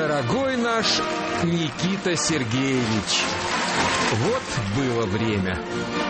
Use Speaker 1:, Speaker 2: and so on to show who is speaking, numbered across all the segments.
Speaker 1: Дорогой наш Никита Сергеевич, вот было время.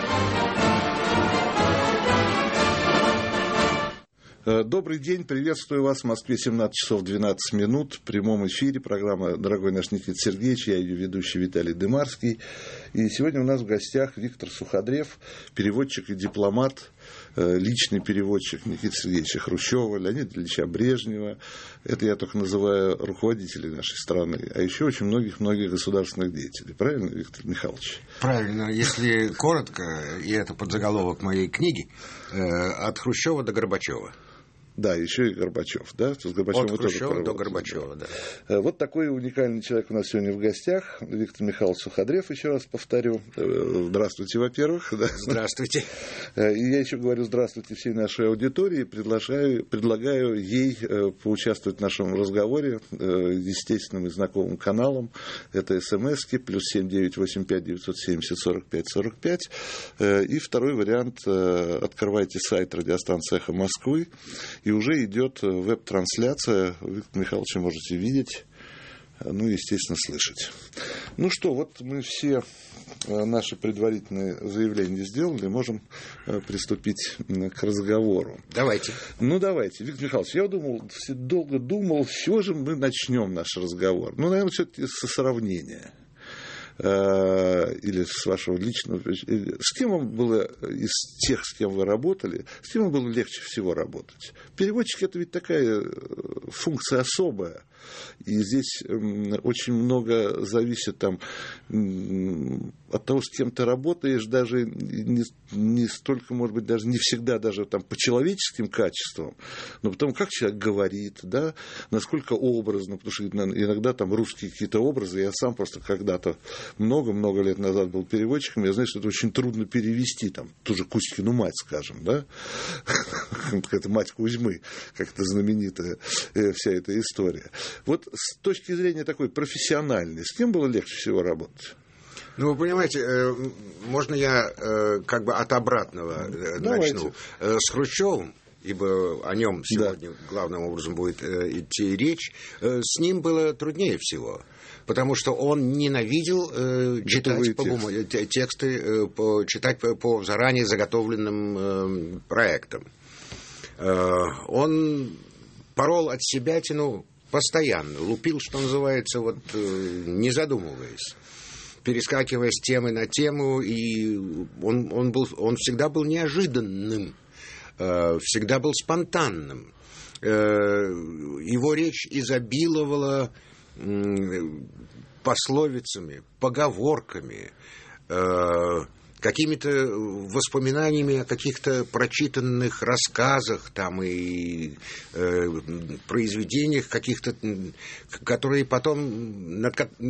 Speaker 2: Добрый день, приветствую вас в Москве, 17 часов 12 минут, в прямом эфире программа «Дорогой наш Никита Сергеевич», я ее ведущий Виталий Дымарский. И сегодня у нас в гостях Виктор Суходрев, переводчик и дипломат, личный переводчик Никиты Сергеевича Хрущева, Леонида Ильича Брежнева. Это я только называю руководителей нашей страны, а еще очень многих государственных деятелей. Правильно, Виктор Михайлович?
Speaker 3: Правильно, если коротко, и это подзаголовок моей книги, от Хрущева до Горбачева.
Speaker 2: Да, еще и Горбачев, да? С Горбачевым
Speaker 3: от Хрущева до Горбачева, да.
Speaker 2: Вот такой уникальный человек у нас сегодня в гостях. Виктор Михайлович Суходрев, еще раз повторю. Здравствуйте, во-первых. Да.
Speaker 3: Здравствуйте.
Speaker 2: И я еще говорю здравствуйте всей нашей аудитории. Предлагаю ей поучаствовать в нашем разговоре естественным и знакомым каналом. Это СМСки, +7 985 970 45 45. И второй вариант. Открывайте сайт радиостанции «Эхо Москвы». И уже идет веб-трансляция. Виктор Михайлович можете видеть, ну, естественно, слышать. Ну что, вот мы все наши предварительные заявления сделали, можем приступить к разговору.
Speaker 3: Давайте.
Speaker 2: Ну, давайте. Виктор Михайлович, я долго думал, с чего же мы начнем наш разговор. Ну, наверное, все-таки со сравнения. Или с вашего личного... С кем вам было, из тех, с кем вы работали, с кем вам было легче всего работать? Переводчик — это ведь такая функция особая. И здесь очень много зависит там, от того, с кем ты работаешь, даже не столько, может быть, даже не всегда даже там, по человеческим качествам, но потом, как человек говорит, да, насколько образно, потому что иногда там русские какие-то образы, я сам просто когда-то много-много лет назад был переводчиком, я знаю, что это очень трудно перевести, там, ту же Кузькину мать, скажем, да, это мать Кузьмы, как это знаменитая вся эта история. Вот с точки зрения такой профессиональной, с кем было легче всего работать?
Speaker 3: Ну, вы понимаете, можно я как бы от обратного начну. С Хрущевым, ибо о нем сегодня главным образом будет идти речь, с ним было труднее всего. Потому что он ненавидел читать тексты, читать по заранее заготовленным проектам. Он порол от себятину постоянно, лупил, что называется, вот, не задумываясь, перескакивая с темы на тему, и он всегда был неожиданным, всегда был спонтанным. Его речь изобиловала пословицами, поговорками, какими-то воспоминаниями о каких-то прочитанных рассказах там, и произведениях каких-то, которые потом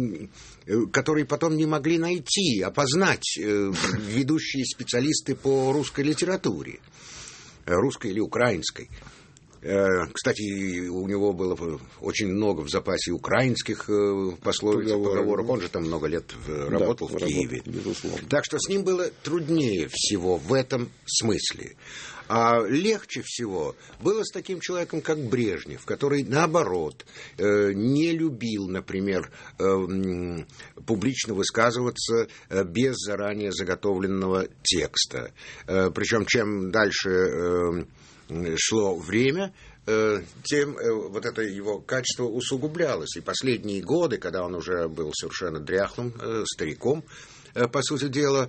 Speaker 3: не могли найти, опознать ведущие специалисты по русской литературе, русской или украинской. Кстати, у него было очень много в запасе украинских пословиц, поговорок. Он же там много лет работал в Киеве. Так что с ним было труднее всего в этом смысле. А легче всего было с таким человеком, как Брежнев, который, наоборот, не любил, например, публично высказываться без заранее заготовленного текста. Причем чем дальше шло время, тем вот это его качество усугублялось. И последние годы, когда он уже был совершенно дряхлым стариком, по сути дела,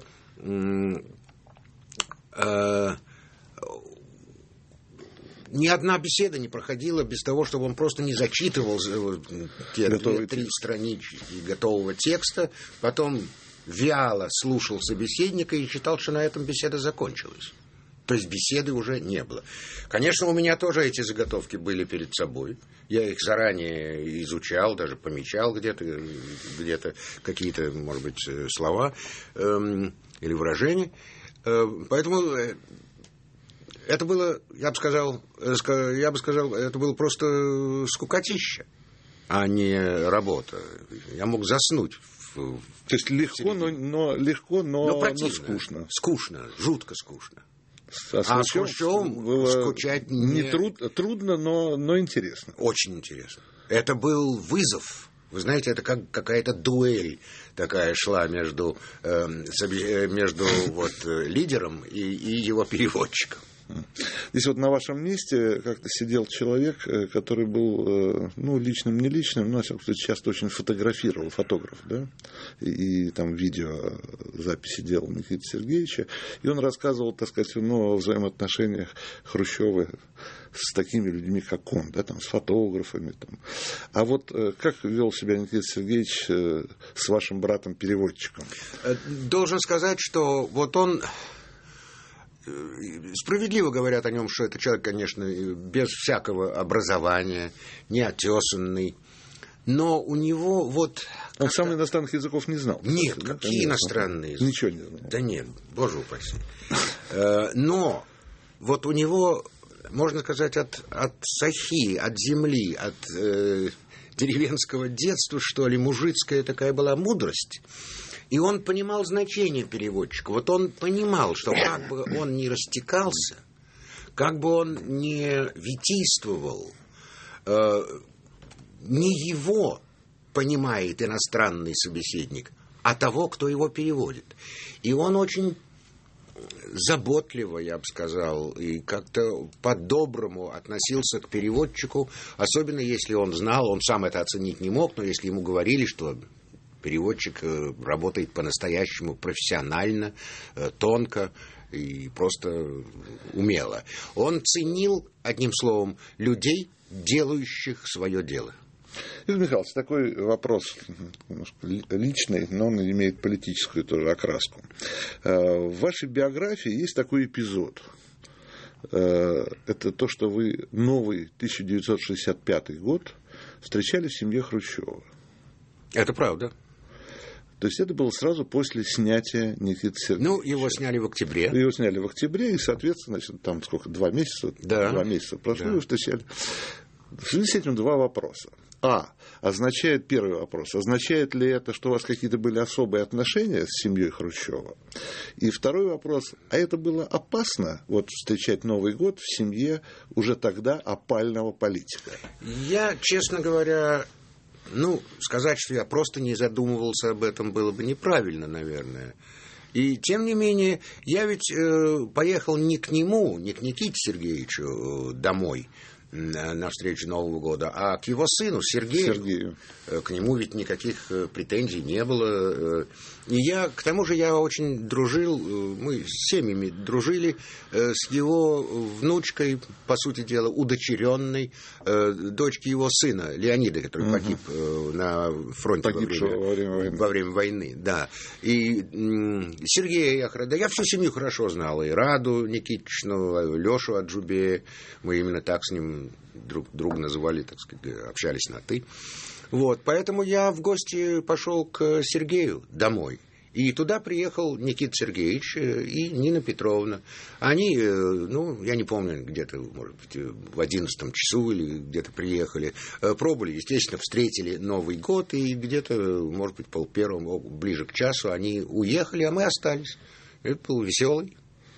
Speaker 3: ни одна беседа не проходила без того, чтобы он просто не зачитывал те 2-3 странички готового текста, потом вяло слушал собеседника и считал, что на этом беседа закончилась. То есть беседы уже не было. Конечно, у меня тоже эти заготовки были перед собой. Я их заранее изучал, даже помечал где-то какие-то, может быть, слова или выражения. Поэтому это было, я бы сказал, это было просто скукотища, а не работа. Я мог заснуть.
Speaker 2: То есть легко, но скучно.
Speaker 3: Скучно, жутко скучно.
Speaker 2: А с Хрущевым
Speaker 3: скучать
Speaker 2: трудно, но интересно.
Speaker 3: Очень интересно. Это был вызов. Вы знаете, это как какая-то дуэль такая шла между лидером и его переводчиком.
Speaker 2: Здесь вот на вашем месте как-то сидел человек, который был, личным, не личным, но, часто очень фотографировал, фотограф, да, и там видеозаписи делал Никиты Сергеевича, и он рассказывал, так сказать, о взаимоотношениях Хрущева с такими людьми, как он, да, там, с фотографами. Там. А вот как вел себя Никита Сергеевич с вашим братом-переводчиком?
Speaker 3: Должен сказать, что вот он... Справедливо говорят о нем, что это человек, конечно, без всякого образования, неотесанный, но у него вот...
Speaker 2: Он сам иностранных языков не знал.
Speaker 3: Нет, да? Какие иностранные языки?
Speaker 2: Ничего не знал.
Speaker 3: Да нет, боже упаси. Но вот у него, можно сказать, от сахи, от земли, от деревенского детства, что ли, мужицкая такая была мудрость. И он понимал значение переводчика. Вот он понимал, что как бы он ни растекался, как бы он ни витийствовал, не его понимает иностранный собеседник, а того, кто его переводит. И он очень заботливо, я бы сказал, и как-то по-доброму относился к переводчику, особенно если он знал, он сам это оценить не мог, но если ему говорили, что... Переводчик работает по-настоящему профессионально, тонко и просто умело. Он ценил, одним словом, людей, делающих свое дело.
Speaker 2: Игорь Михайлович, такой вопрос немножко личный, но он имеет политическую тоже окраску. В вашей биографии есть такой эпизод. Это то, что вы новый 1965 год встречали в семье Хрущева.
Speaker 3: Это правда.
Speaker 2: То есть это было сразу после снятия Никиты Сергеевича.
Speaker 3: Его сняли в октябре.
Speaker 2: Его сняли в октябре, и, соответственно, там сколько, 2 месяца?
Speaker 3: Да.
Speaker 2: 2 месяца прошло, и встречали. В связи с этим 2 вопроса. Первый вопрос. Означает ли это, что у вас какие-то были особые отношения с семьей Хрущева? И второй вопрос. А это было опасно, встречать Новый год в семье уже тогда опального политика?
Speaker 3: Я, честно говоря... сказать, что я просто не задумывался об этом, было бы неправильно, наверное. И, тем не менее, я ведь поехал не к нему, не к Никите Сергеевичу домой на встречу Нового года, а к его сыну Сергею. К нему ведь никаких претензий не было. И к тому же я очень дружил, мы с семьями дружили с его внучкой, по сути дела, удочеренной, дочки его сына Леонида, который погиб на фронте во время войны. Да. И Сергея я всю семью хорошо знал, и Раду Никитичну, Лешу Аджубея, мы именно так с ним друг друга называли, так сказать, общались на «ты». Поэтому я в гости пошел к Сергею домой. И туда приехал Никита Сергеевич и Нина Петровна. Они, я не помню, где-то, может быть, в 11 часу или где-то приехали. Пробовали, естественно, встретили Новый год, и где-то, может быть, 12:30, ближе к часу они уехали, а мы остались. Это был веселый,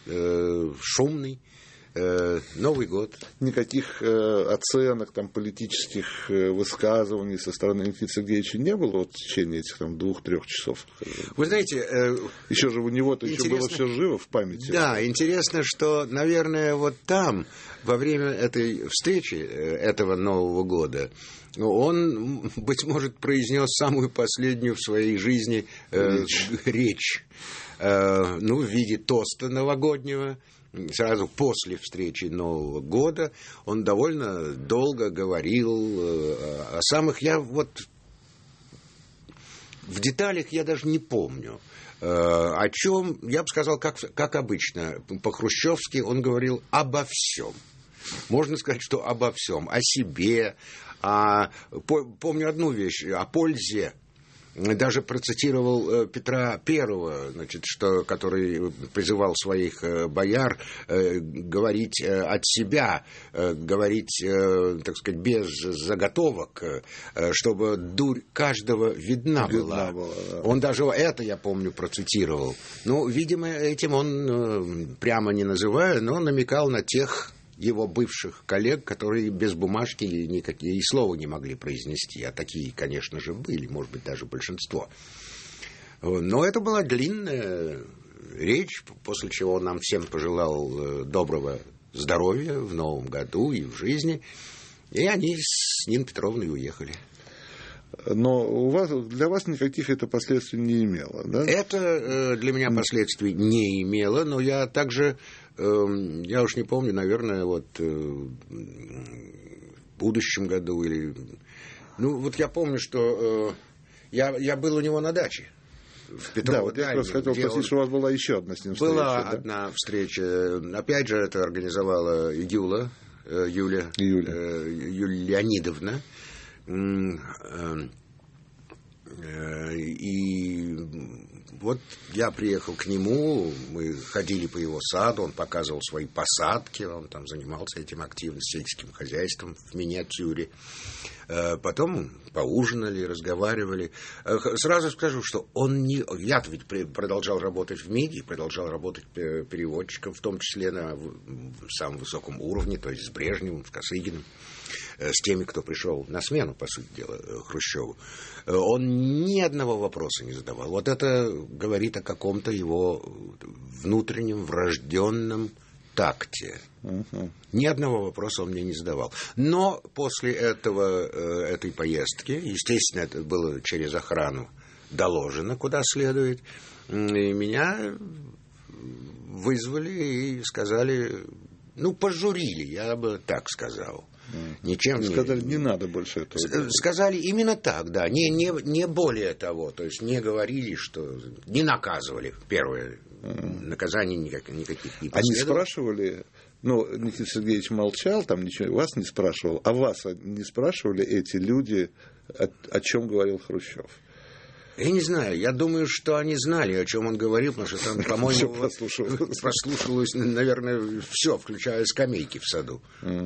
Speaker 3: шумный Новый год.
Speaker 2: Никаких оценок, политических высказываний со стороны Никиты Сергеевича не было в течение этих 2-3 часов?
Speaker 3: Вы знаете...
Speaker 2: еще же у него-то еще было все живо в памяти.
Speaker 3: Да, интересно, что, наверное, там, во время этой встречи, этого Нового года, он, быть может, произнес самую последнюю в своей жизни речь. В виде тоста новогоднего. Сразу после встречи Нового года он довольно долго говорил о самых... в деталях я даже не помню, о чем, я бы сказал, как обычно, по-хрущевски он говорил обо всем. Можно сказать, что обо всем. О себе, помню одну вещь, о пользе. Даже процитировал Петра I, который призывал своих бояр говорить от себя, говорить, так сказать, без заготовок, чтобы дурь каждого видна была. Да. Он даже это, я помню, процитировал. Видимо, этим он, прямо не называя, но намекал на тех его бывших коллег, которые без бумажки никакие и слова не могли произнести. А такие, конечно же, были, может быть, даже большинство. Но это была длинная речь, после чего он нам всем пожелал доброго здоровья в новом году и в жизни. И они с Ниной Петровной уехали.
Speaker 2: Но для вас никаких это последствий не имело, да?
Speaker 3: Это для меня последствий не имело, но я также, я уж не помню, наверное, вот в будущем году или... Ну, вот я помню, что я был у него на даче. В Петрово,
Speaker 2: да, вот я просто хотел спросить, что у вас была еще одна с ним встреча.
Speaker 3: Была одна встреча. Опять же, это организовала Юля Леонидовна. И вот я приехал к нему, мы ходили по его саду, он показывал свои посадки, он там занимался этим активно сельским хозяйством в миниатюре. Потом поужинали, разговаривали. Сразу скажу, что он не... Я-то ведь продолжал работать в МИДе, продолжал работать переводчиком, в том числе на самом высоком уровне, то есть с Брежневым, с Косыгиным, с теми, кто пришел на смену, по сути дела, Хрущеву. Он ни одного вопроса не задавал. Вот это говорит о каком-то его внутреннем, врожденном такте. Ни одного вопроса он мне не задавал. Но после этой поездки, естественно, это было через охрану доложено, куда следует, и меня вызвали и сказали, пожурили, я бы так сказал. Ничем
Speaker 2: сказали, не надо больше этого.
Speaker 3: Сказали именно так, да, не более того, то есть не говорили, что не наказывали. Первое наказание никаких не последовало.
Speaker 2: Они спрашивали, Никита Сергеевич молчал, там ничего, вас не спрашивал, а вас не спрашивали эти люди, о чем говорил Хрущев?
Speaker 3: Я не знаю, я думаю, что они знали, о чем он говорил, потому что там, по-моему, прослушивалось, наверное, все, включая скамейки в саду.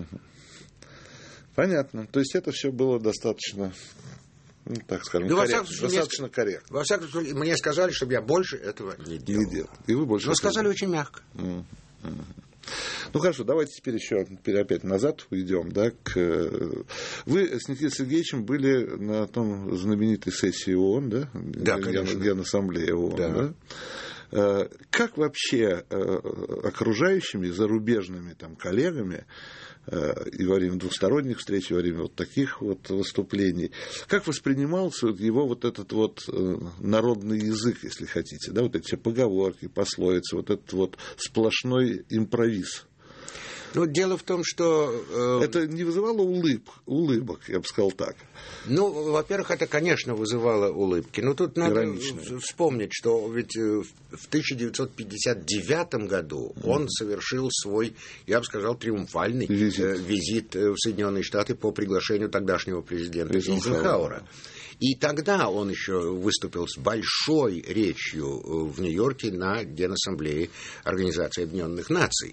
Speaker 2: Понятно. То есть это все было достаточно, так скажем, достаточно корректно.
Speaker 3: Во всяком случае, мне сказали, чтобы я больше этого не делал.
Speaker 2: И вы больше.
Speaker 3: Но сказали очень мягко.
Speaker 2: Хорошо, давайте теперь еще опять назад уйдем. Да, Вы с Никитой Сергеевичем были на том знаменитой сессии ООН, да?
Speaker 3: Да, конечно.
Speaker 2: Генассамблеи ООН, да? Как вообще окружающими, зарубежными коллегами и во время двусторонних встреч, и во время вот таких вот выступлений, как воспринимался его вот этот вот народный язык, если хотите, да, вот эти все поговорки, пословицы, вот этот вот сплошной импровиз?
Speaker 3: Дело в том, что...
Speaker 2: Это не вызывало улыбок, я бы сказал так.
Speaker 3: Во-первых, это, конечно, вызывало улыбки. Но тут надо вспомнить, что ведь в 1959 году он совершил свой, я бы сказал, триумфальный визит в Соединенные Штаты по приглашению тогдашнего президента Эйзенхауэра. И тогда он еще выступил с большой речью в Нью-Йорке на Генассамблее Организации Объединенных Наций.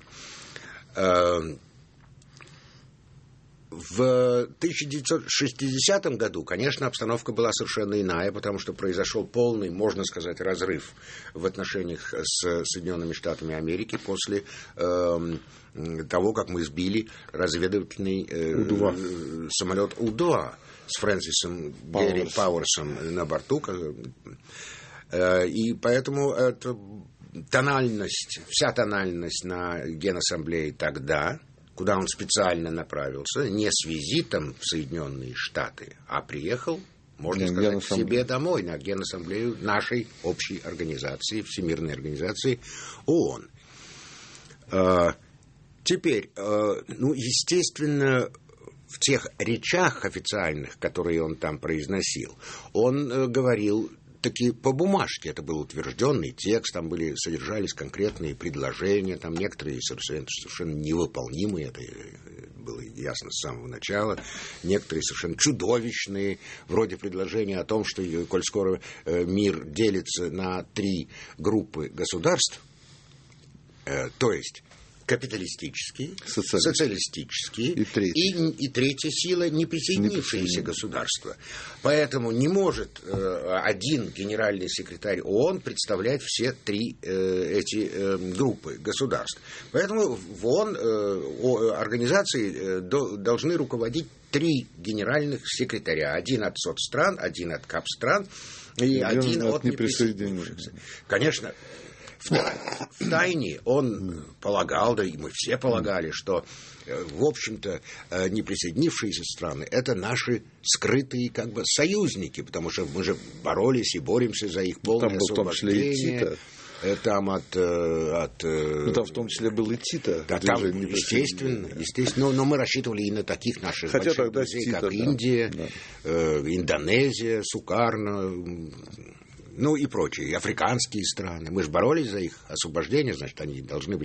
Speaker 3: В 1960 году, конечно, обстановка была совершенно иная, потому что произошел полный, можно сказать, разрыв в отношениях с Соединенными Штатами Америки после того, как мы сбили разведывательный самолет У-2 с Фрэнсисом Герри Пауэрсом на борту. И поэтому это... Вся тональность на Генассамблее тогда, куда он специально направился, не с визитом в Соединенные Штаты, а приехал, можно сказать, к себе домой, на Генассамблею нашей общей организации, Всемирной организации ООН. Теперь, естественно, в тех речах официальных, которые он там произносил, он говорил таки по бумажке, это был утвержденный текст, там содержались конкретные предложения, там некоторые совершенно невыполнимые, это было ясно с самого начала, некоторые совершенно чудовищные, вроде предложения о том, что, коль скоро мир делится на 3 группы государств, то есть капиталистические, социалистические и третья сила неприсоединившиеся государства. Поэтому не может один генеральный секретарь ООН представлять все три эти группы государств. Поэтому в ООН организации должны руководить три генеральных секретаря. Один от соцстран, один от капстран и один от неприсоединившихся. Конечно, в тайне он полагал, да и мы все полагали, что, в общем-то, неприсоединившиеся страны — это наши скрытые как бы союзники, потому что мы же боролись и боремся за их полное освобождение. Там
Speaker 2: там в том числе был и Тита.
Speaker 3: Да, там, естественно, но мы рассчитывали и на таких наших больших друзей,
Speaker 2: Тита,
Speaker 3: как Индия, Индонезия, Сукарно, ну и прочие, и африканские страны. Мы же боролись за их освобождение, значит, они должны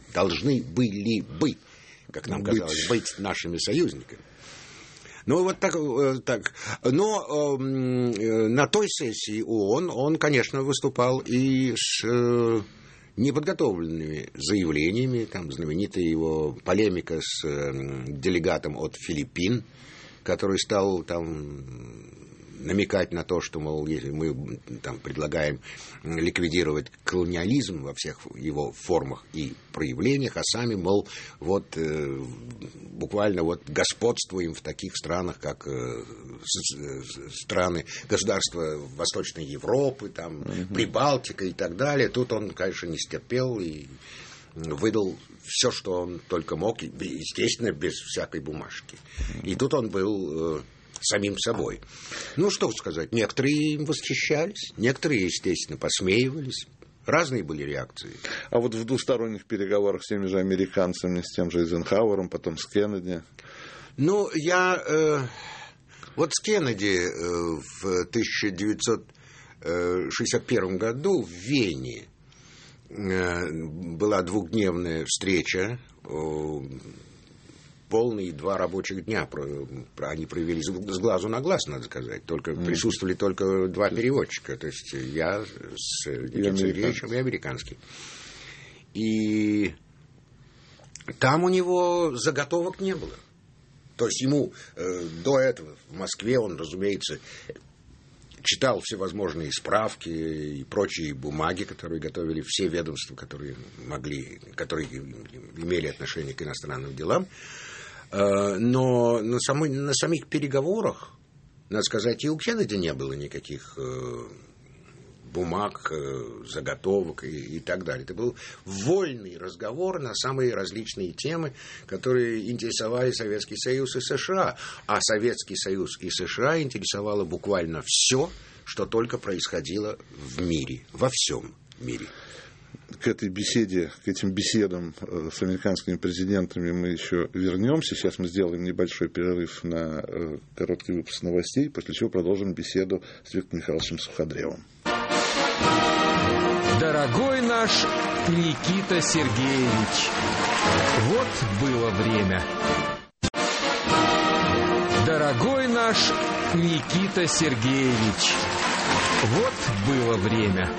Speaker 3: были бы, как нам казалось, быть нашими союзниками. Ну, вот так. Но на той сессии ООН он, конечно, выступал и с неподготовленными заявлениями. Там знаменитая его полемика с делегатом от Филиппин, который стал там намекать на то, что, мол, если мы там предлагаем ликвидировать колониализм во всех его формах и проявлениях, а сами, мол, вот буквально вот господствуем в таких странах, как страны, государства Восточной Европы, там, Прибалтика и так далее. Тут он, конечно, не стерпел и выдал все, что он только мог, естественно, без всякой бумажки. И тут он был самим собой. Ну, что сказать, некоторые им восхищались, некоторые, естественно, посмеивались. Разные были реакции.
Speaker 2: А вот в двусторонних переговорах с теми же американцами, с тем же Эйзенхауэром, потом с Кеннеди?
Speaker 3: Ну, вот с Кеннеди в 1961 году в Вене была двухдневная встреча, полные 2 рабочих дня они провели с глазу на глаз, надо сказать. Присутствовали только 2 переводчика. То есть я с Никитой Сергеевичем и американский. И там у него заготовок не было. То есть ему до этого в Москве он, разумеется, читал всевозможные справки и прочие бумаги, которые готовили все ведомства, которые имели отношение к иностранным делам. Но на самих переговорах, надо сказать, и у Кеннеди не было никаких бумаг, заготовок и так далее. Это был вольный разговор на самые различные темы, которые интересовали Советский Союз и США. А Советский Союз и США интересовало буквально все, что только происходило в мире, во всем мире.
Speaker 2: К этим беседам с американскими президентами мы еще вернемся. Сейчас мы сделаем небольшой перерыв на короткий выпуск новостей, после чего продолжим беседу с Виктором Михайловичем Суходревым.
Speaker 1: Дорогой наш Никита Сергеевич, вот было время. Дорогой наш Никита Сергеевич, вот было время.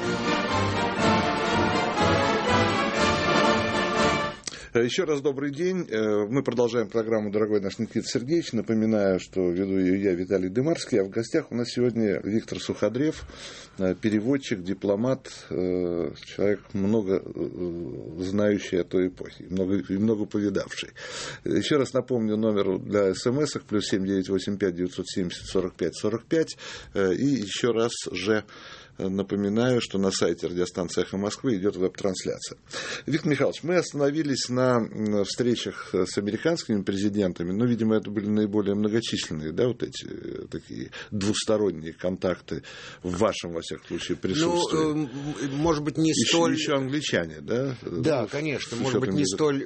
Speaker 2: Еще раз добрый день. Мы продолжаем программу «Дорогой наш Никита Сергеевич». Напоминаю, что веду ее я, Виталий Дымарский, а в гостях у нас сегодня Виктор Суходрев, переводчик, дипломат, человек, много знающий о той эпохе, много повидавший. Еще раз напомню номер для смс-ок +7 985 970 45 45. И еще раз же напоминаю, что на сайте радиостанции «Эхо Москвы» идет веб-трансляция. Виктор Михайлович, мы остановились на встречах с американскими президентами, но, видимо, это были наиболее многочисленные, да, вот эти такие двусторонние контакты в вашем, во всяком случае, присутствии.
Speaker 3: Ну, может быть, не столь...
Speaker 2: Еще англичане, да?
Speaker 3: Да, конечно, может быть, не столь...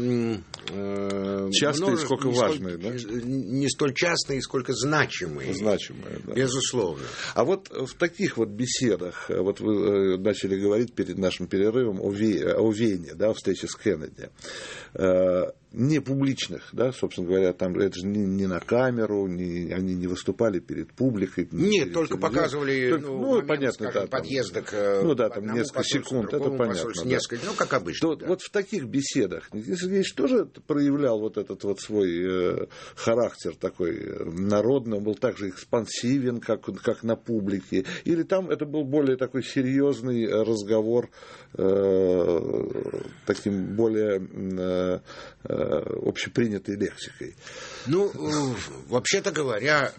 Speaker 2: частые, сколько важные, да?
Speaker 3: Не столь частные, сколько значимые.
Speaker 2: Значимые, да.
Speaker 3: Безусловно.
Speaker 2: А вот в таких вот беседах, вот вы начали говорить перед нашим перерывом о Вене, да, о встрече с Кеннеди. не публичных, да, собственно говоря, там это же не на камеру, они не выступали перед публикой.
Speaker 3: Нет, только показывали момент,
Speaker 2: понятно,
Speaker 3: скажем,
Speaker 2: да,
Speaker 3: подъезда к
Speaker 2: там несколько секунд, это понятно. Да.
Speaker 3: Несколько, как обычно.
Speaker 2: Да. Вот в таких беседах Никита Сергеевич тоже проявлял вот этот вот свой характер такой народный, он был также экспансивен, как на публике, или там это был более такой серьезный разговор, таким более общепринятой лексикой.
Speaker 3: Вообще-то говоря,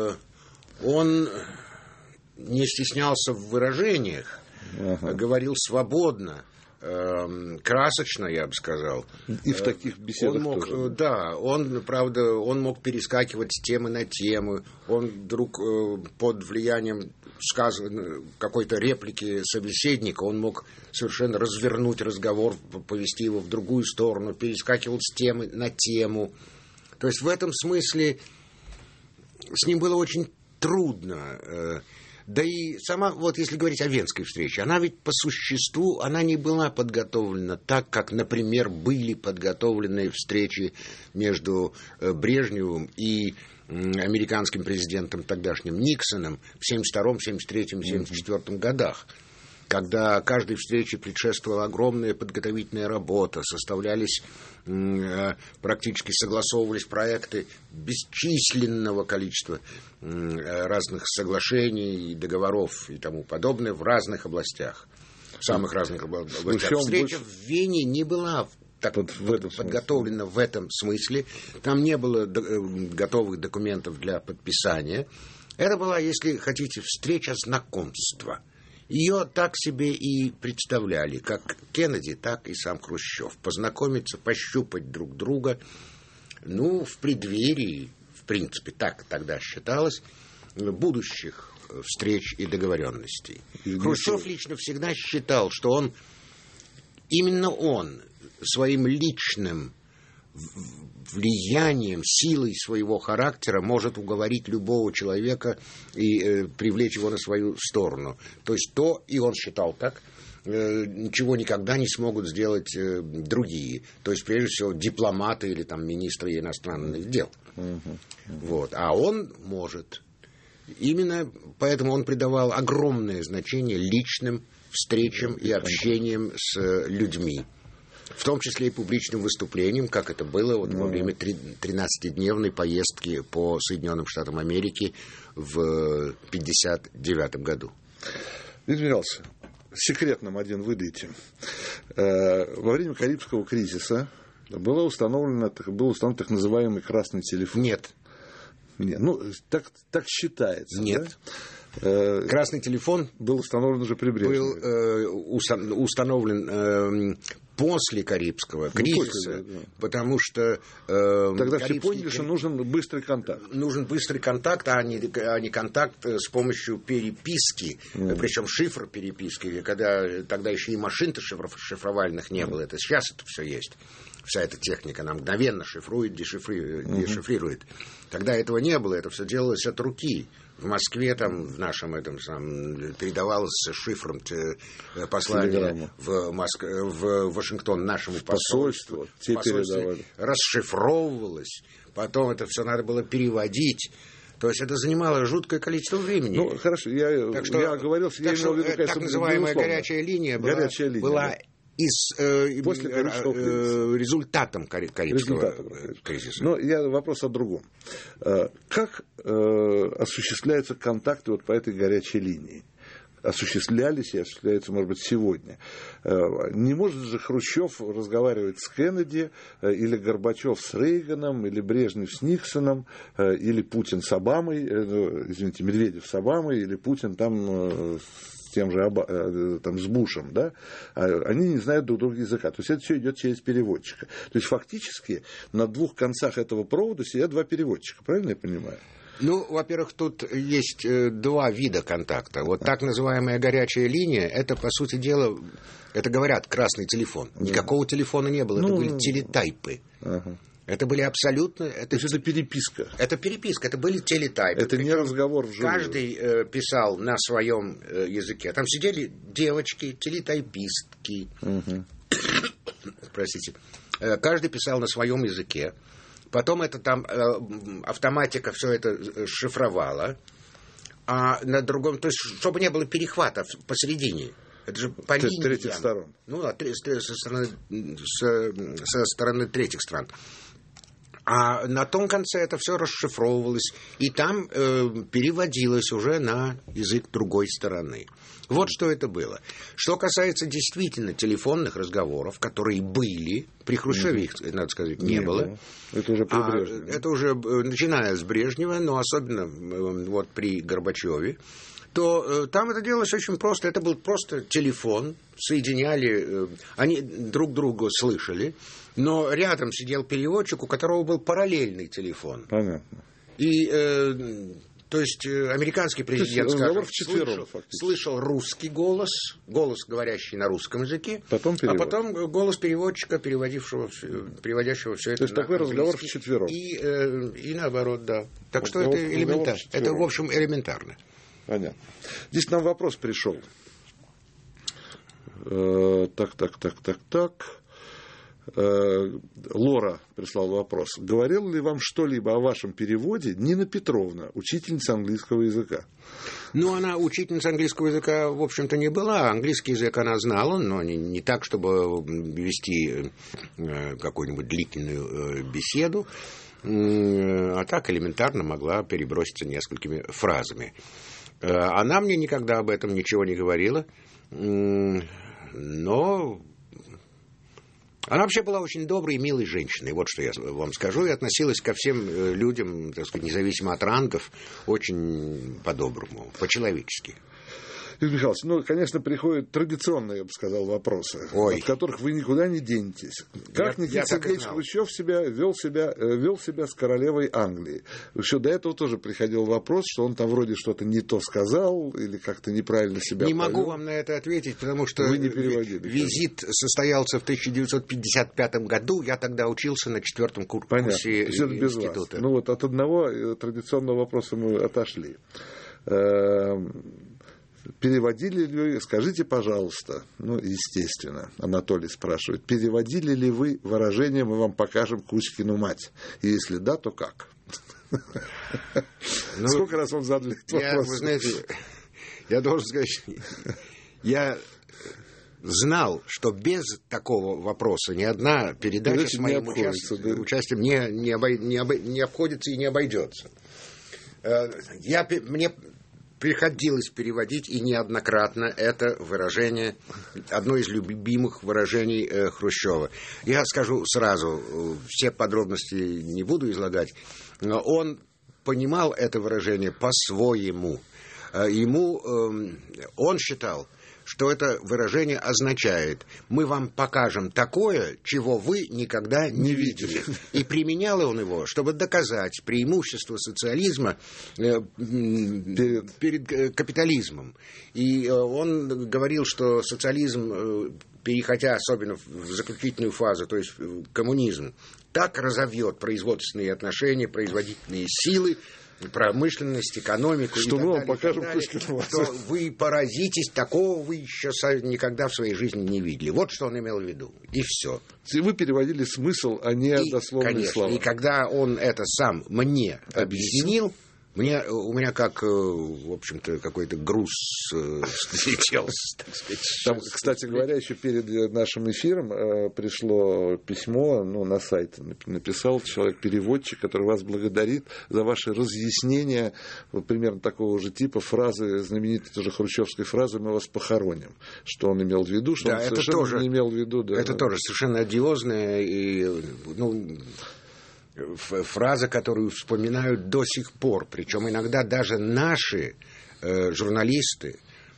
Speaker 3: он не стеснялся в выражениях, говорил свободно, красочно, я бы сказал.
Speaker 2: И в таких беседах тоже.
Speaker 3: Да, он мог перескакивать с темы на тему. Он вдруг под влиянием какой-то реплики собеседника, он мог совершенно развернуть разговор, повести его в другую сторону, перескакивал с темы на тему. То есть в этом смысле с ним было очень трудно. Да и сама, вот если говорить о Венской встрече, она ведь по существу, она не была подготовлена так, как, например, были подготовлены встречи между Брежневым и американским президентом тогдашним Никсоном в 1972, 1973, 1974 годах, когда каждой встрече предшествовала огромная подготовительная работа, составлялись, практически согласовывались проекты бесчисленного количества разных соглашений, договоров и тому подобное в разных областях, в самых разных областях. Встреча в Вене не была подготовлена в этом смысле. Там не было готовых документов для подписания. Это была, если хотите, встреча знакомства. Ее так себе и представляли, как Кеннеди, так и сам Хрущев. Познакомиться, пощупать друг друга, в преддверии, в принципе, так тогда считалось, будущих встреч и договоренностей. Хрущев лично всегда считал, что именно он своим личным влиянием, силой своего характера может уговорить любого человека и привлечь его на свою сторону. То есть и он считал так, ничего никогда не смогут сделать другие. То есть, прежде всего, дипломаты или там министры иностранных дел. Вот. А он может. Именно поэтому он придавал огромное значение личным встречам и общениям с людьми. В том числе и публичным выступлением, как это было во время 13-дневной поездки по Соединенным Штатам Америки в 1959 году.
Speaker 2: Дмитрий Михайлович, секретным один выдайте. Во время Карибского кризиса был установлен так называемый красный телефон.
Speaker 3: Нет.
Speaker 2: Так считается.
Speaker 3: Нет.
Speaker 2: Да?
Speaker 3: Красный телефон
Speaker 2: был установлен уже при Брежневе.
Speaker 3: Был установлен после Карибского кризиса, потому что
Speaker 2: тогда все поняли, что нужен быстрый контакт.
Speaker 3: Нужен быстрый контакт, а не контакт с помощью переписки, причем шифр переписки, когда тогда еще и машин-то шифровальных не было. Это сейчас это все есть. Вся эта техника, она мгновенно шифрует, дешифрирует. Тогда этого не было, это все делалось от руки. В Москве, там, в нашем передавалось шифром послание в Вашингтон нашему посольству. Расшифровывалось. Потом это все надо было переводить. То есть это занимало жуткое количество времени.
Speaker 2: Хорошо, я оговорился.
Speaker 3: Так называемая горячая линия была результатом Карибского кризиса.
Speaker 2: Но вопрос о другом. Как осуществляются контакты по этой горячей линии? Осуществлялись и осуществляются, может быть, сегодня. Не может же Хрущев разговаривать с Кеннеди, или Горбачев с Рейганом, или Брежнев с Никсоном, или Путин с Обамой, Медведев с Обамой, или Путин с тем же с Бушем, да? Они не знают друг друга языка. То есть это все идет через переводчика. То есть фактически на двух концах этого провода сидят два переводчика. Правильно я понимаю?
Speaker 3: Во-первых, тут есть два вида контакта. Так называемая горячая линия, это, по сути дела, это говорят красный телефон. Никакого телефона не было, это были телетайпы. Это были абсолютно...
Speaker 2: То есть это переписка?
Speaker 3: Это переписка, это были телетайпы.
Speaker 2: Это не разговор вживую.
Speaker 3: Каждый писал на своем языке. Там сидели девочки, телетайпистки. Простите. Каждый писал на своем языке. Потом это там автоматика все это шифровала. А на другом, то есть, чтобы не было перехватов посередине. Это же по линии.
Speaker 2: Третьих сторон.
Speaker 3: Ну, со стороны третьих стран. А на том конце это все расшифровывалось, и там переводилось уже на язык другой стороны. Вот что это было. Что касается действительно телефонных разговоров, которые были, при Хрущеве их, надо сказать, не было.
Speaker 2: Это уже при Брежневе.
Speaker 3: Это уже начиная с Брежнева, но особенно вот при Горбачеве, то там это делалось очень просто. Это был просто телефон, соединяли, они друг друга слышали, но рядом сидел переводчик, у которого был параллельный телефон.
Speaker 2: Понятно.
Speaker 3: И, то есть, американский президент, скажем, слышал русский голос, говорящий на русском языке, а потом голос переводчика, переводящего все это.
Speaker 2: То есть, такой разговор вчетвером.
Speaker 3: И наоборот, да. Так что это элементарно. Это, в общем, элементарно.
Speaker 2: Понятно. Здесь нам вопрос пришел. Так. Лора прислал вопрос. Говорила ли вам что-либо о вашем переводе Нина Петровна, учительница английского языка?
Speaker 3: Ну, она учительница английского языка, в общем-то, не была. Английский язык она знала, но не так, чтобы вести какую-нибудь длительную беседу. А так элементарно могла переброситься несколькими фразами. Она мне никогда об этом ничего не говорила, но она вообще была очень доброй и милой женщиной, вот что я вам скажу, и относилась ко всем людям, так сказать, независимо от рангов, очень по-доброму, по-человечески.
Speaker 2: Игорь Михайлович, конечно, приходят традиционные, я бы сказал, вопросы, от которых вы никуда не денетесь. Как Никита Сергеевич Хрущев вел себя с королевой Англии? Еще до этого тоже приходил вопрос, что он там вроде что-то не то сказал или как-то неправильно себя повел.
Speaker 3: Не могу вам на это ответить, потому что
Speaker 2: вы не переводили,
Speaker 3: визит состоялся в 1955 году, я тогда учился на 4-м курсе института.
Speaker 2: Ну вот от одного традиционного вопроса мы отошли. Переводили ли вы, скажите, пожалуйста, естественно, Анатолий спрашивает, переводили ли вы выражение «мы вам покажем Кузькину мать»? И если да, то как? Сколько раз вам задали этот вопрос?
Speaker 3: Вы знаете, я должен сказать, я знал, что без такого вопроса ни одна передача с моим участием не обходится и не обойдется. Мне приходилось переводить, и неоднократно, это выражение, одно из любимых выражений Хрущева. Я скажу сразу, все подробности не буду излагать, но он понимал это выражение по-своему. Он считал, что это выражение означает: мы вам покажем такое, чего вы никогда не видели. И применял он его, чтобы доказать преимущество социализма перед капитализмом. И он говорил, что социализм, переходя особенно в заключительную фазу, то есть коммунизм, так разовьет производственные отношения, производительные силы, промышленность, экономику,
Speaker 2: что мы вам покажем,
Speaker 3: что вы поразитесь, такого вы еще никогда в своей жизни не видели. Вот что он имел в виду. И все.
Speaker 2: И вы переводили смысл, а не дословные слова.
Speaker 3: И когда он это сам мне объяснил, у меня как, в общем-то, какой-то груз слетел, так сказать.
Speaker 2: Там, кстати говоря, еще перед нашим эфиром пришло письмо, на сайт написал человек-переводчик, который вас благодарит за ваши разъяснения, примерно такого же типа фразы, знаменитой тоже хрущевской фразы «мы вас похороним». Что он имел в виду, что он совершенно тоже не имел в виду. Да,
Speaker 3: это тоже совершенно одиозное и, фраза, которую вспоминают до сих пор, причем иногда даже наши журналисты,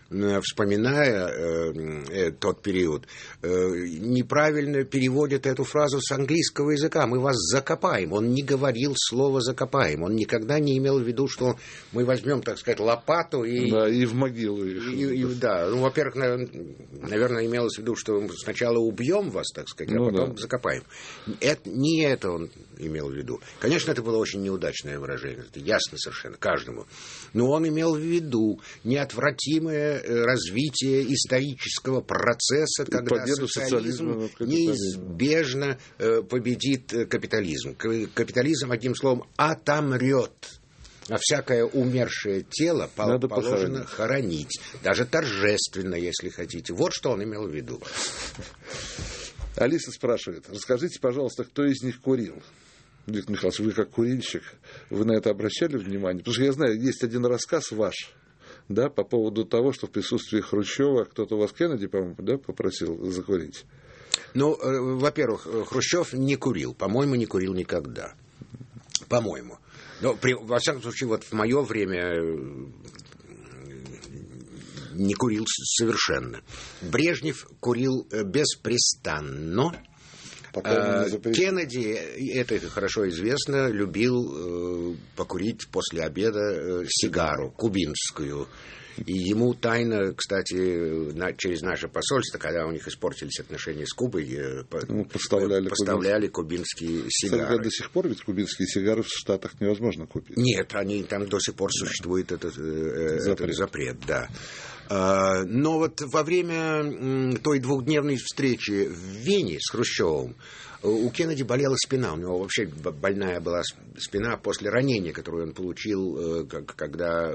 Speaker 3: вспоминая тот период, неправильно переводят эту фразу с английского языка. Мы вас закопаем. Он не говорил слово «закопаем». Он никогда не имел в виду, что мы возьмем, так сказать, лопату и...
Speaker 2: Да, и в могилу.
Speaker 3: Во-первых, наверное, имелось в виду, что сначала убьем вас, так сказать, а потом закопаем. Не это он имел в виду. Конечно, это было очень неудачное выражение. Это ясно совершенно каждому. Но он имел в виду неотвратимое нормальное развитие исторического процесса, когда социализм неизбежно победит капитализм. Капитализм, одним словом, отомрет. А всякое умершее тело положено хоронить. Даже торжественно, если хотите. Вот что он имел в виду.
Speaker 2: Алиса спрашивает, расскажите, пожалуйста, кто из них курил? Виктор Михайлович, вы как курильщик, вы на это обращали внимание? Потому что я знаю, есть один рассказ ваш, да, по поводу того, что в присутствии Хрущева кто-то у вас, Кеннеди, по-моему, да, попросил закурить.
Speaker 3: Ну, во-первых, Хрущев не курил. По-моему, не курил никогда. По-моему. Но, во всяком случае, вот в мое время не курил совершенно. Брежнев курил беспрестанно. Кеннеди, это хорошо известно, любил покурить после обеда сигару кубинскую. И ему тайно, кстати, через наше посольство, когда у них испортились отношения с Кубой, поставляли кубинские сигары.
Speaker 2: До сих пор ведь кубинские сигары в Штатах невозможно купить.
Speaker 3: Нет, там до сих пор существует этот запрет, да. Но вот во время той двухдневной встречи в Вене с Хрущевым у Кеннеди болела спина. У него вообще больная была спина после ранения, которое он получил, когда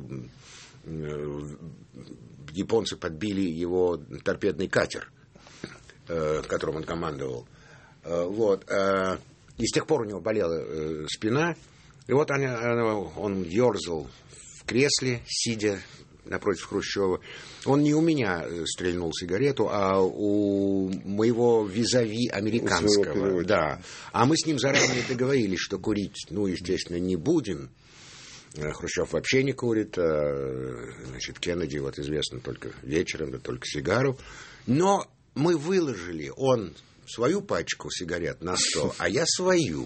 Speaker 3: японцы подбили его торпедный катер, которым он командовал. Вот. И с тех пор у него болела спина. И вот он ерзал в кресле, сидя напротив Хрущева. Он не у меня стрельнул сигарету, а у моего визави американского. Да. А мы с ним заранее договорились, что курить, естественно, не будем. Хрущев вообще не курит, значит, Кеннеди, вот известно, только вечером, да только сигару. Но мы выложили, он свою пачку сигарет на стол, а я свою.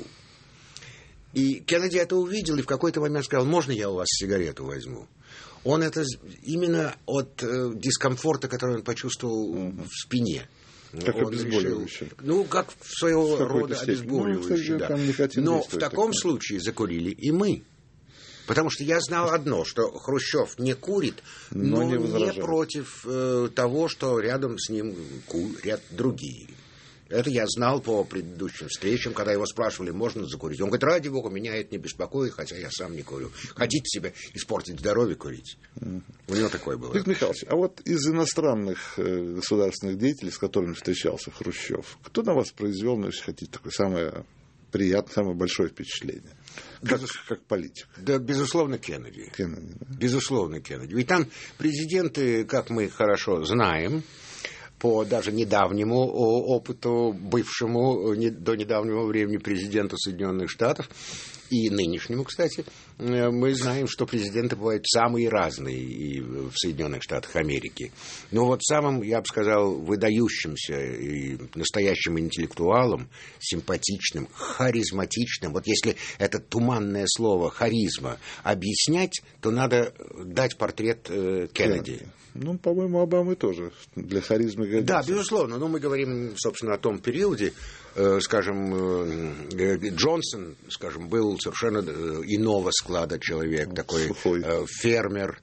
Speaker 3: И Кеннеди это увидел и в какой-то момент сказал, можно я у вас сигарету возьму? Он это именно от дискомфорта, который он почувствовал в спине.
Speaker 2: Как обезболивающее.
Speaker 3: Как своего рода обезболивающее, да. Но в таком случае закурили и мы. Потому что я знал одно, что Хрущев не курит, но не против того, что рядом с ним курят другие. Это я знал по предыдущим встречам, когда его спрашивали, можно закурить. Он говорит, ради бога, меня это не беспокоит, хотя я сам не курю. Хотите себе испортить здоровье, курить? У него такое было.
Speaker 2: Виктор Михайлович, а вот из иностранных государственных деятелей, с которыми встречался Хрущев, кто на вас произвел, если хотите, такое самое приятное, самое большое впечатление? Как политик.
Speaker 3: Да, безусловно, Кеннеди.
Speaker 2: Да?
Speaker 3: Безусловно, Кеннеди. Ведь там президенты, как мы хорошо знаем, по даже недавнему опыту, бывшему до недавнего времени президенту Соединенных Штатов и нынешнему, кстати, мы знаем, что президенты бывают самые разные и в Соединенных Штатах Америки. Но вот самым, я бы сказал, выдающимся и настоящим интеллектуалом, симпатичным, харизматичным, вот если это туманное слово «харизма» объяснять, то надо дать портрет Кеннеди.
Speaker 2: По-моему, Обамы тоже для харизмы годится.
Speaker 3: Да, безусловно. Но мы говорим, собственно, о том периоде. Скажем, Джонсон, скажем, был совершенно иного склада человек. Такой фермер,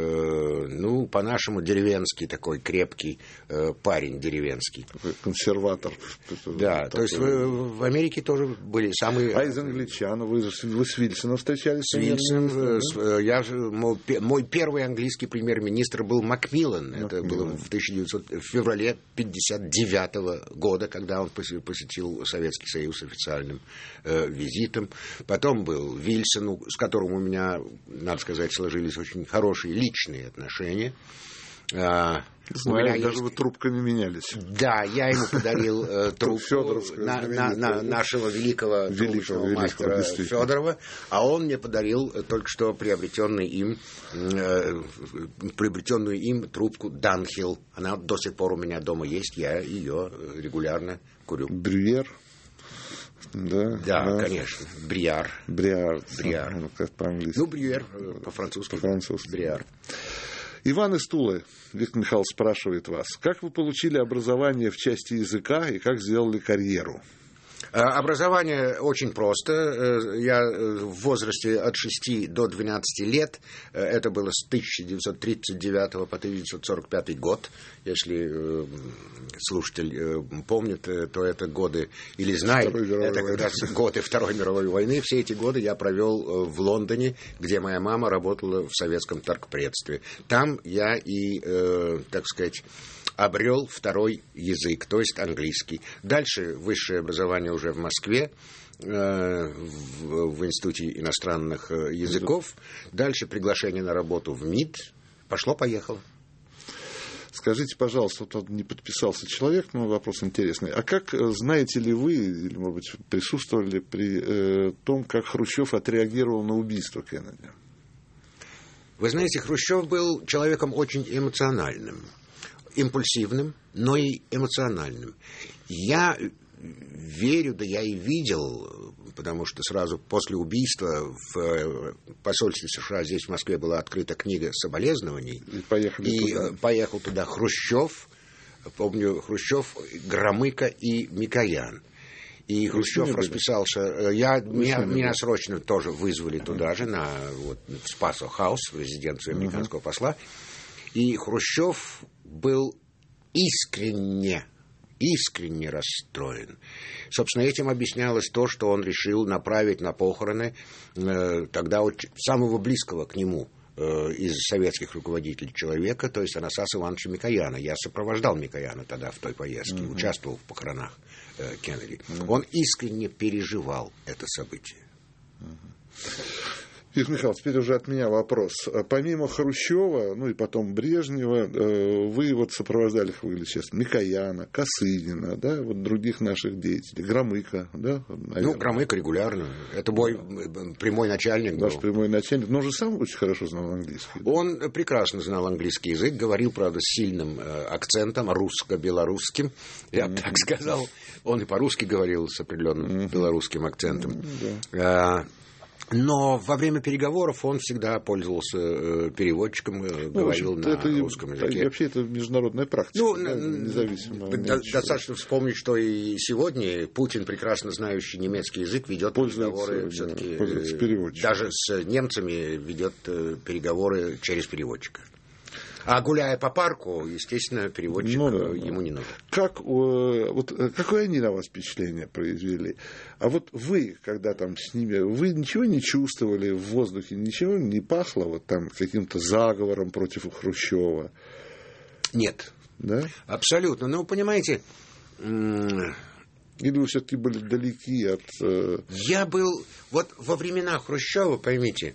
Speaker 3: по-нашему деревенский, такой крепкий парень деревенский.
Speaker 2: Консерватор.
Speaker 3: Да, то есть в Америке тоже были самые...
Speaker 2: А из англичан вы с Вильсоном встречались?
Speaker 3: С Вильсоном. Мой первый английский премьер-министр был Макмиллан. Это было в феврале 1959 года, когда он посетил Советский Союз официальным визитом. Потом был Вильсон, с которым у меня, надо сказать, сложились очень хорошие личные отношения.
Speaker 2: Знаю, даже вы трубками менялись.
Speaker 3: Да, я ему подарил трубку нашего великого мастера Федорова, а он мне подарил только что приобретенную им трубку Данхилл. Она до сих пор у меня дома есть, я ее регулярно курю.
Speaker 2: Брюер?
Speaker 3: Да, конечно. Бриар.
Speaker 2: Как по-английски.
Speaker 3: Брюер по-французски. Бриар.
Speaker 2: Иван из Тулы, Виктор Михайлович, спрашивает вас, как вы получили образование в части языка и как сделали карьеру?
Speaker 3: Образование очень просто. Я в возрасте от 6 до 12 лет, это было с 1939 по 1945 год, если слушатель помнит, то это годы, или знает, это как раз годы Второй мировой войны. Все эти годы я провел в Лондоне, где моя мама работала в советском торгпредстве. Там я и, так сказать, обрел второй язык, то есть английский. Дальше высшее образование уже в Москве, в Институте иностранных языков. Дальше приглашение на работу в МИД. Пошло-поехало.
Speaker 2: Скажите, пожалуйста, вот тут не подписался человек, но вопрос интересный. А как, знаете ли вы, или, может быть, присутствовали при том, как Хрущев отреагировал на убийство Кеннеди?
Speaker 3: Вы знаете, Хрущев был человеком очень эмоциональным. Импульсивным, но и эмоциональным. Я верю, да я и видел, потому что сразу после убийства в посольстве США здесь, в Москве, была открыта книга соболезнований. И поехал туда Хрущев, помню, Хрущев, Громыко и Микоян. И Хрущев расписался. Меня срочно тоже вызвали туда же, в Спасо-хаус, в резиденцию американского посла. И Хрущев был искренне расстроен. Собственно, этим объяснялось то, что он решил направить на похороны тогда самого близкого к нему из советских руководителей человека, то есть Анастаса Ивановича Микояна. Я сопровождал Микояна тогда в той поездке, участвовал в похоронах Кеннеди. Он искренне переживал это событие.
Speaker 2: Игорь Михайлович, теперь уже от меня вопрос. Помимо Хрущева, ну и потом Брежнева, вы вот сопровождали, как вы говорили сейчас, Микояна, Косыгина, да, вот других наших деятелей, Громыко, да? Наверное.
Speaker 3: Ну, Громыко регулярно. Это мой прямой начальник был.
Speaker 2: Ваш прямой начальник, но он же сам очень хорошо знал английский. Да?
Speaker 3: Он прекрасно знал английский язык, говорил, правда, с сильным акцентом, русско-белорусским, я бы так сказал. Он и по-русски говорил с определенным белорусским акцентом. Но во время переговоров он всегда пользовался переводчиком, говорил на русском языке.
Speaker 2: Вообще это международная практика, независимо.
Speaker 3: Достаточно вспомнить, что и сегодня Путин, прекрасно знающий немецкий язык, ведет переговоры все-таки, даже с немцами ведет переговоры через переводчика. А гуляя по парку, естественно, переводчик ему не нужен.
Speaker 2: Какое они на вас впечатление произвели? А вот вы, когда там с ними, вы ничего не чувствовали в воздухе, ничего не пахло вот там каким-то заговором против Хрущева?
Speaker 3: Нет.
Speaker 2: Да?
Speaker 3: Абсолютно. Ну, понимаете...
Speaker 2: Или вы все-таки были далеки от...
Speaker 3: Я был... Вот во времена Хрущева, поймите...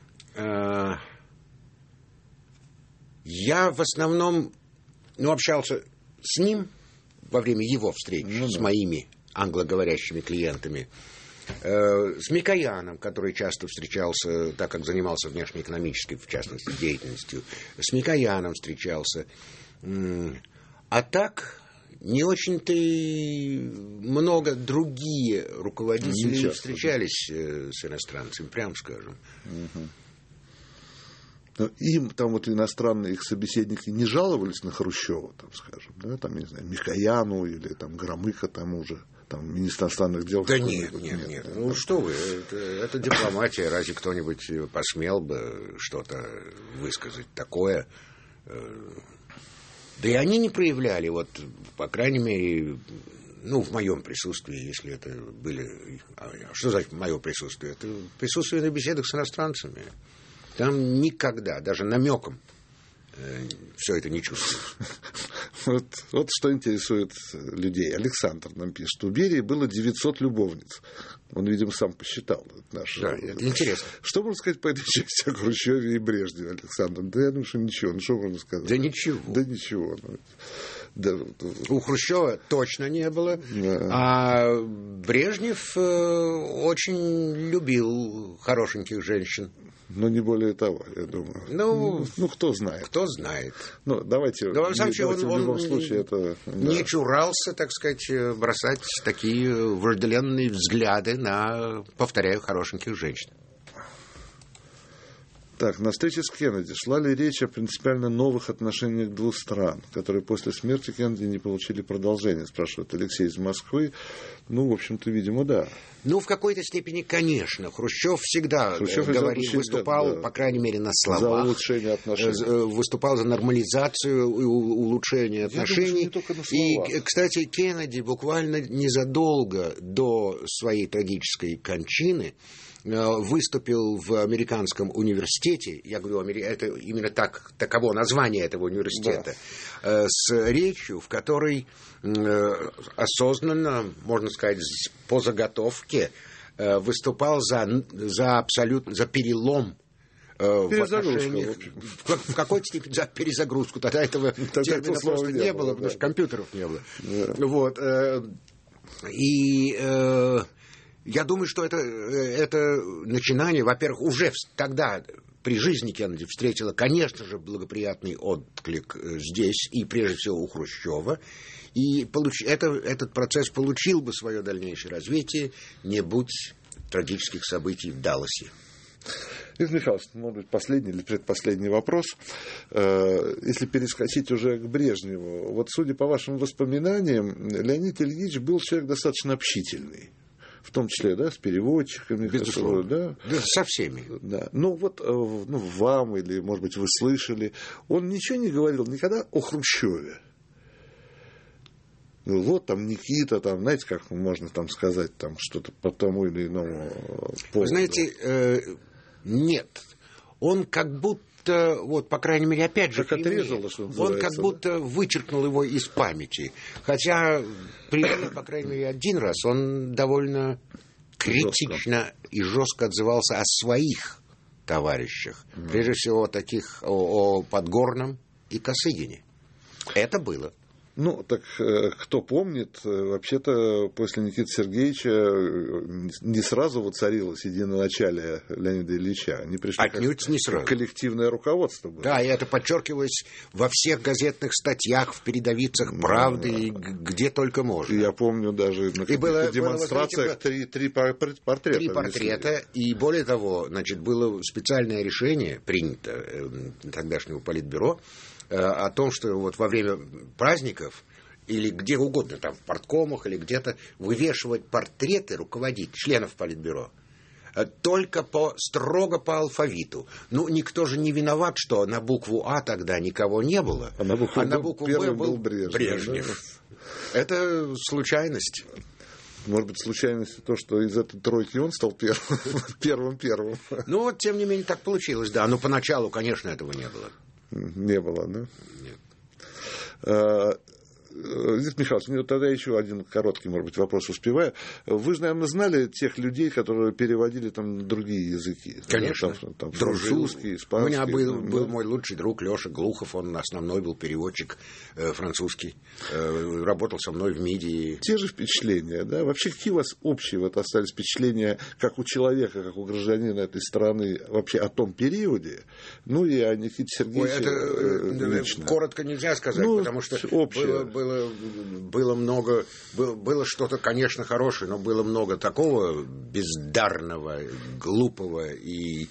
Speaker 3: Я в основном общался с ним во время его встреч с моими англоговорящими клиентами, с Микояном, который часто встречался, так как занимался внешнеэкономической, в частности, деятельностью. С Микояном встречался. А так не очень-то и много другие руководители встречались с иностранцами, прямо скажем.
Speaker 2: Но им там вот иностранные их собеседники не жаловались на Хрущева, там, скажем, да, там, не знаю, Микояну или там Громыко тому же, там, министр иностранных дел.
Speaker 3: Да нет. Ну что вы, это дипломатия, разве кто-нибудь посмел бы что-то высказать такое? Да и они не проявляли, вот, по крайней мере, в моем присутствии, если это были... Что значит мое присутствие? Это присутствие на беседах с иностранцами. Там никогда, даже намеком, все это не чувствуешь.
Speaker 2: Вот что интересует людей. Александр нам пишет, у Берии было 900 любовниц. Он, видимо, сам посчитал.
Speaker 3: Да, это интересно.
Speaker 2: Что можно сказать по этой части о Хрущеве и Брежневе, Александр? Да я думаю, что ничего. Что можно сказать?
Speaker 3: Да ничего.
Speaker 2: Да.
Speaker 3: У Хрущева точно не было. Да. А Брежнев очень любил хорошеньких женщин.
Speaker 2: Но не более того, я думаю. Кто знает.
Speaker 3: Кто знает.
Speaker 2: Давайте в любом случае это...
Speaker 3: Не чурался, так сказать, бросать такие вожделенные взгляды на, повторяю, хорошеньких женщин.
Speaker 2: Так, на встрече с Кеннеди шла ли речь о принципиально новых отношениях двух стран, которые после смерти Кеннеди не получили продолжения, спрашивает Алексей из Москвы. Ну, в общем-то, видимо, да.
Speaker 3: Ну, в какой-то степени, конечно. Хрущев всегда выступал, по крайней мере, на словах.
Speaker 2: За улучшение отношений.
Speaker 3: Выступал за нормализацию и улучшение отношений.
Speaker 2: Я думаю, что не только на словах.
Speaker 3: И, кстати, Кеннеди буквально незадолго до своей трагической кончины выступил в американском университете, я говорю, это именно таково название этого университета, да, с речью, в которой осознанно, можно сказать, по заготовке выступал за перелом в отношениях, в какой-то степени за перезагрузку. Тогда этого термина просто не было, потому что компьютеров не было. Да. Вот. И я думаю, что это начинание, во-первых, уже тогда при жизни Кеннеди встретило, конечно же, благоприятный отклик здесь и, прежде всего, у Хрущева. И этот процесс получил бы свое дальнейшее развитие, не будь трагических событий в Далласе.
Speaker 2: Виктор Михайлович, может быть, последний или предпоследний вопрос. Если перескочить уже к Брежневу. Вот, судя по вашим воспоминаниям, Леонид Ильич был человек достаточно общительный. В том числе, да, с переводчиками.
Speaker 3: Безусловно. Да, со всеми.
Speaker 2: Да. Ну, вот вам, или, может быть, вы слышали, он ничего не говорил никогда о Хрущеве. Вот там Никита, там, знаете, как можно там сказать там что-то по тому или иному поводу.
Speaker 3: Вы знаете, нет. Он как будто, вот, по крайней мере, опять же,
Speaker 2: отрезало, что
Speaker 3: он как будто вычеркнул его из памяти. Хотя, по крайней мере, один раз он довольно критично и жестко отзывался о своих товарищах. Прежде всего, о Подгорном и Косыгине. Это было.
Speaker 2: Ну, так кто помнит, вообще-то после Никиты Сергеевича не сразу воцарилось единоначалие Леонида Ильича. Они пришли
Speaker 3: отнюдь не сразу.
Speaker 2: Коллективное руководство было.
Speaker 3: Да, и это подчеркивалось во всех газетных статьях, в передовицах «Правды», где только можно.
Speaker 2: Я помню даже на каких-то демонстрациях три портрета.
Speaker 3: 3 портрета, и более того, значит, было специальное решение принято тогдашнего политбюро о том, что вот во время праздников или где угодно, там в парткомах или где-то, вывешивать портреты членов политбюро только строго по алфавиту. Ну, никто же не виноват, что на букву А тогда никого не было,
Speaker 2: а на букву Б был
Speaker 3: Брежнев. Да? Это случайность.
Speaker 2: Может быть, случайность то, что из этой тройки он стал первым.
Speaker 3: Ну, вот, тем не менее, так получилось, да. Но поначалу, конечно, этого не было.
Speaker 2: Не было, да?
Speaker 3: Нет.
Speaker 2: Виктор Михайлович, тогда еще один короткий, может быть, вопрос успеваю. Вы же, наверное, знали тех людей, которые переводили там на другие языки?
Speaker 3: Конечно.
Speaker 2: Там французский, испанский.
Speaker 3: У меня был мой лучший друг Леша Глухов, он основной был переводчик французский, работал со мной в МИДе.
Speaker 2: Те же впечатления, да? Вообще, какие у вас общие вот остались впечатления, как у человека, как у гражданина этой страны, вообще о том периоде, ну и о Никите Сергеевиче лично?
Speaker 3: Коротко нельзя сказать, потому что было много, было что-то, конечно, хорошее, но было много такого бездарного, глупого, и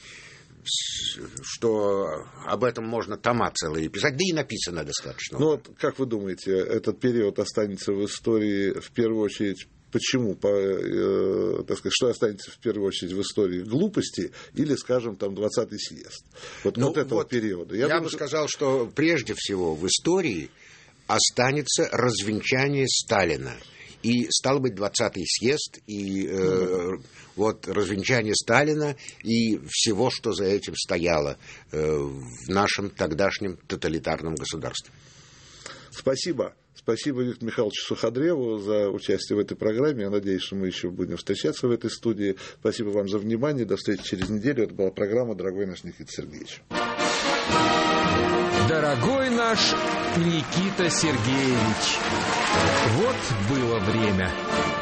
Speaker 3: что об этом можно тома целые писать, да и написано достаточно.
Speaker 2: Ну вот, как вы думаете, этот период останется в истории в первую очередь? Почему? Так сказать, что останется в первую очередь в истории глупости или, скажем, там 20-й съезд? Вот этого периода.
Speaker 3: Я бы сказал, что прежде всего в истории останется развенчание Сталина. И, стало быть, 20-й съезд, и вот развенчание Сталина и всего, что за этим стояло в нашем тогдашнем тоталитарном государстве.
Speaker 2: Спасибо. Спасибо Виктору Михайловичу Суходреву за участие в этой программе. Я надеюсь, что мы еще будем встречаться в этой студии. Спасибо вам за внимание. До встречи через неделю. Это была программа «Дорогой наш Никита Сергеевич».
Speaker 1: Дорогой наш Никита Сергеевич, вот было время.